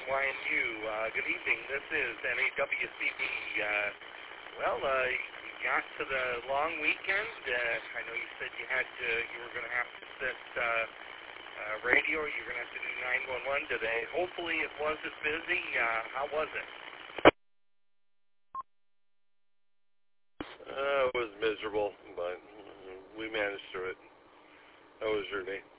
WYNU. Good evening. This is NAWCB. You got to the long weekend. I know you said you were going to have to set radio. You were going to have to do 911 today. Hopefully it wasn't busy. How was it? It was miserable, but we managed through it. How was your day?